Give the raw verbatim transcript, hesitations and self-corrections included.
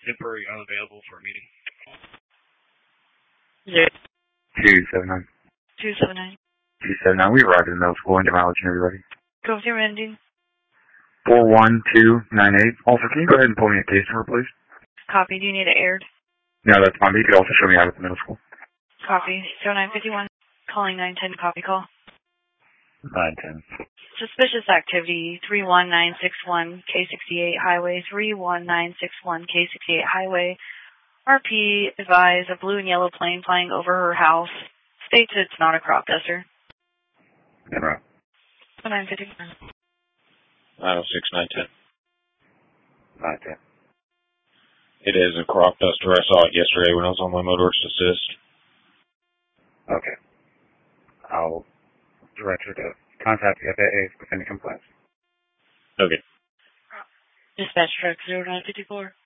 temporary unavailable for a meeting. Zero. two seven nine. two seven nine. two seven nine. We arrived in the middle school. Into mileage and everybody. Go with your ending. four one two nine eight. Also, can you go ahead and pull me a case number, please? Copy. Do you need it aired? No, that's fine. But you could also show me out at the middle school. Copy. zero nine five one. Calling nine ten. Copy call. nine ten. Suspicious activity. three one nine six one K sixty-eight Highway. three one nine six one K sixty-eight Highway. R P advised a blue and yellow plane flying over her house. States it's not a crop duster. Yeah, right. nine five one. nine oh six nine ten. nine ten. It is a crop duster. I saw it yesterday when I was on my motorist assist. Okay. I'll direct her to contact the F A A with any complaints. Okay. Dispatch truck zero nine five four.